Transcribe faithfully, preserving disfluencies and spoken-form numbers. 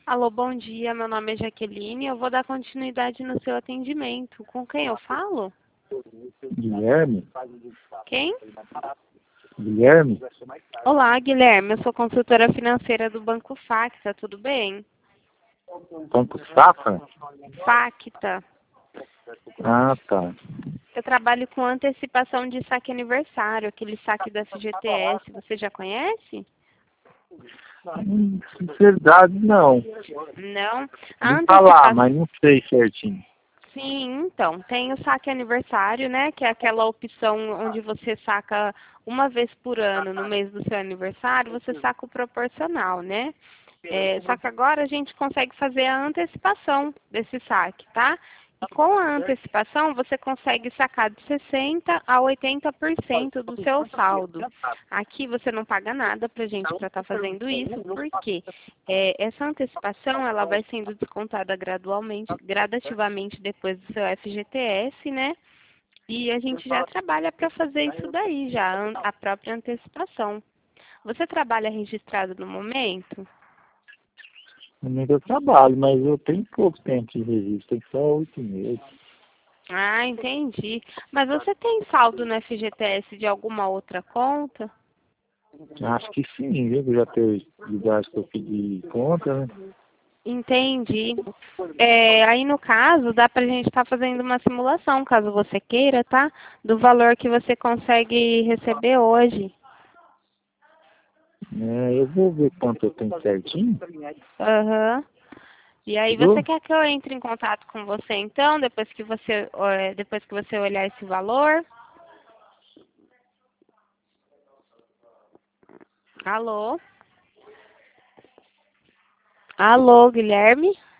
Alô, bom dia. Meu nome é Jaqueline. Eu vou dar continuidade no seu atendimento. Com quem eu falo? Guilherme? Quem? Guilherme? Olá, Guilherme. Eu sou consultora financeira do Banco Facta. Tudo bem? Banco Safra? Facta. Ah, tá. Eu trabalho com antecipação de saque aniversário, aquele saque da F G T S. Você já conhece? Hum, Sinceridade, não. Não? A Vou falar, antecipação... mas não sei certinho. Sim, então, tem o saque aniversário, né, que é aquela opção onde você saca uma vez por ano, no mês do seu aniversário, você saca o proporcional, né? É, só que agora a gente consegue fazer a antecipação desse saque, tá? E com a antecipação, você consegue sacar de sessenta a oitenta por cento do seu saldo. Aqui você não paga nada para a gente para estar fazendo isso, porque é, essa antecipação ela vai sendo descontada gradualmente, gradativamente depois do seu F G T S, né? E a gente já trabalha para fazer isso daí, já, a própria antecipação. Você trabalha registrado no momento? No momento eu trabalho, mas eu tenho pouco tempo de registro, tem só oito meses. Ah, entendi. Mas você tem saldo no F G T S de alguma outra conta? Acho que sim, viu? Eu já tenho lugares que eu pedi conta, né? Entendi. É, aí, no caso, dá pra gente estar fazendo uma simulação, caso você queira, tá? Do valor que você consegue receber hoje. É, eu vou ver quanto eu tenho certinho, Aham. E aí, você viu? quer que eu entre em contato com você, então, depois que você, eh, depois que você olhar esse valor? Alô? Alô, Guilherme?